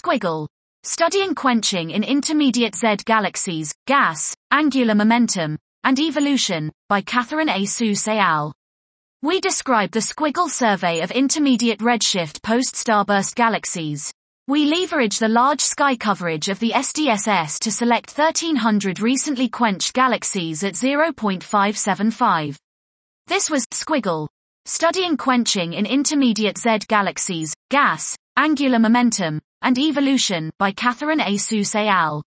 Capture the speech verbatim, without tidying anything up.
Squiggle. Studying quenching in intermediate Z galaxies, gas, angular momentum, and evolution, by Catherine A. Seuss et al. We describe the Squiggle survey of intermediate redshift post-starburst galaxies. We leverage the large sky coverage of the S D S S to select thirteen hundred recently quenched galaxies at zero point five seven five. This was Squiggle. Studying quenching in intermediate Z galaxies, gas, angular momentum, and evolution, by Catherine A. Seuss et al.